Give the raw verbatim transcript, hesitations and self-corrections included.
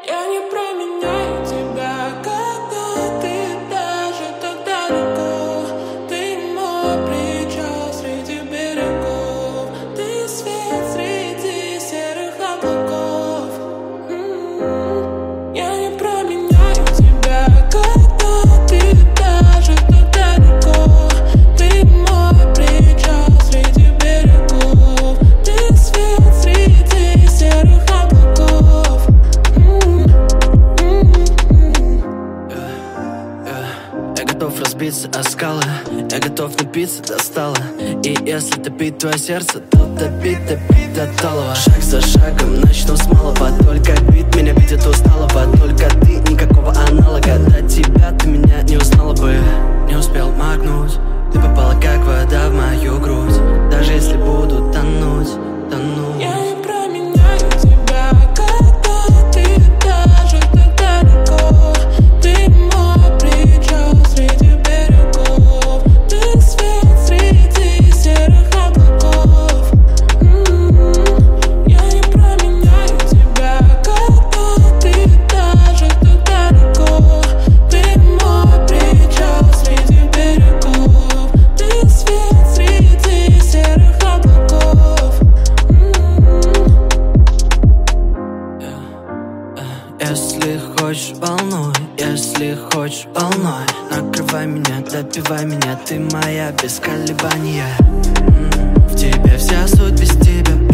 Я не променяю тебя, когда ты даже так далеко. Ты мой причал среди берегов, ты свет среди серых облаков. М-м-м. Я не променяю тебя, когда ты даже так далеко. Ты мой причал среди берегов, ты свет среди серых облаков. Я готов разбиться о скалы, я готов напиться до стала. И если топить твое сердце, то топить, топить до талого. Шаг за шагом начну с малого, только бит меня видит усталого. Только ты, никакого аналога. До тебя ты меня не узнала бы. Не успел моргнуть, ты попала как вода в мою грудь. Даже если буду тонуть, тонуть. Я не променяю тебя, когда ты даже так далеко. Ты мой причал среди берегов, ты свет среди серых облаков. М-м-м. Я не променяю тебя, когда ты даже так далеко. Ты мой причал среди берегов, ты свет среди серых облаков. Если хочешь, волнуй, если хочешь, волнуй. Накрывай меня, допивай меня, ты моя без колебания. В тебе вся суть, без тебя